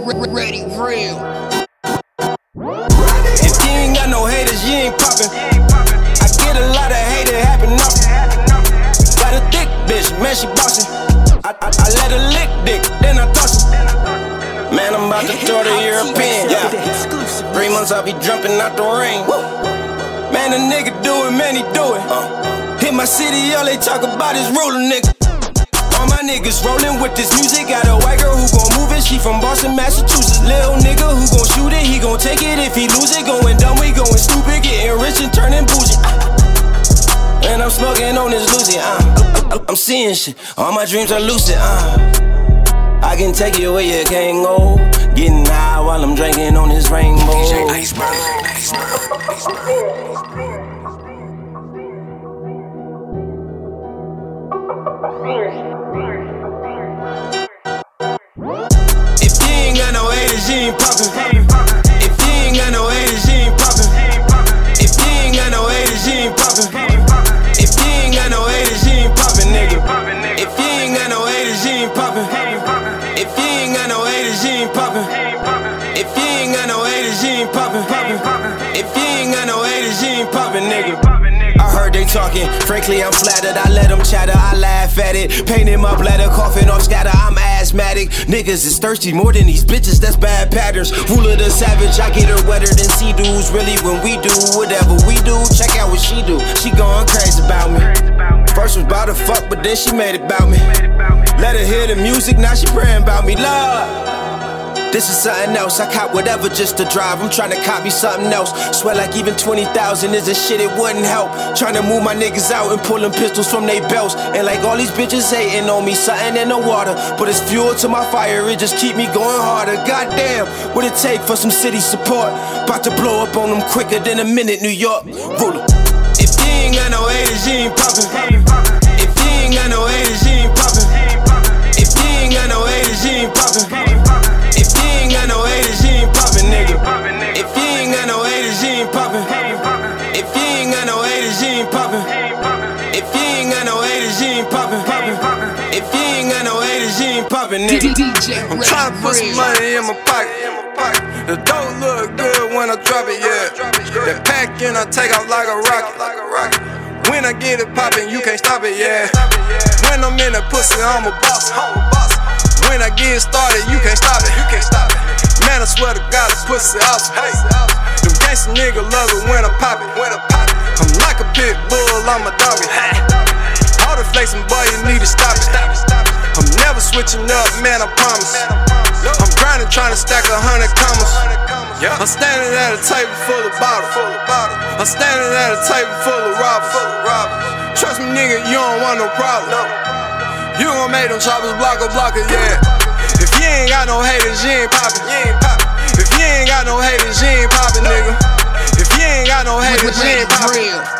Ready real. If you ain't got no haters, you ain't poppin'. I get a lot of hate, it happen often. Got a thick bitch, man, she bossin'. I let her lick dick, then I toss her. Man, I'm about to throw the European, yeah. 3 months I'll be jumping out the ring. Man, a nigga do it, man, he do it. Hit my city, all they talk about is rollin', nigga. All my niggas rollin' with this music. Got a white girl who gon' move it. She from Boston, Massachusetts. Lil' nigga who gon' shoot it. He gon' take it if he lose it. Going dumb, we going stupid. Getting rich and turning bougie. And I'm smoking on this Lucy. I'm seeing shit. All my dreams are lucid. I can take you where you can't go. Getting high while I'm drinking on this rainbow. DJ Iceberg. If you ain't got no haters, you ain't poppin'. If you ain't got no haters, you ain't poppin'. If you ain't got no haters, you ain't poppin'. If you ain't got no haters, you ain't poppin', nigga. If you ain't got no haters, you ain't poppin'. If you ain't got no haters, you ain't poppin'. If you ain't got no haters, you ain't poppin'. If you ain't got no haters, you ain't poppin', nigga. I heard they talking, frankly I'm flattered. I let them chatter, I laugh at it. Pain in my bladder, coughing off scatter, I'm asthmatic. Niggas is thirsty more than these bitches, that's bad patterns. Ruler the savage, I get her wetter than sea dudes. Really when we do whatever we do, check out what she do. She going crazy about me. First was about to fuck, but then she made it about me. Let her hear the music, now she praying about me. Love, this is something else. I cop whatever just to drive. I'm trying to copy something else. Swear like even 20,000 is a shit, it wouldn't help. Trying to move my niggas out and pulling pistols from they belts. And like all these bitches hating on me, something in the water. But it's fuel to my fire, it just keep me going harder. Goddamn, what it take for some city support? About to blow up on them quicker than a minute, New York. Ruler. If you ain't got no haters, you ain't poppin'. If you ain't got no haters, you ain't poppin'. If you ain't got no haters, you ain't poppin'. If you ain't got no haters, you ain't poppin', nigga. If you ain't got no haters, you ain't poppin'. If you ain't got no haters, you ain't poppin'. If you ain't got no haters, you ain't poppin'. If you ain't got no haters, you ain't poppin', nigga. I'm tryna put some money in my pocket. The dope look good when I drop it, yeah. That pack in, I take off like a rocket. When I get it poppin', you can't stop it, yeah. When I'm in the pussy, I'm a boss. When I get started, you can't stop it. Man, I swear to God, the pussy awesome. Them gangsta niggas love it when I pop it. I'm like a pit bull, I'm a doggy. All the flexing, boy, you need to stop it. I'm never switching up, man, I promise. I'm grinding, trying to stack 100 commas. I'm standing at a table full of bottles. I'm standing at a table full of robbers. Trust me, nigga, you don't want no problem. You gon' make them choppers blocker, yeah. If you ain't got no haters, you ain't poppin'. If you ain't got no haters, you ain't poppin', nigga. If you ain't got no haters, you ain't poppin'.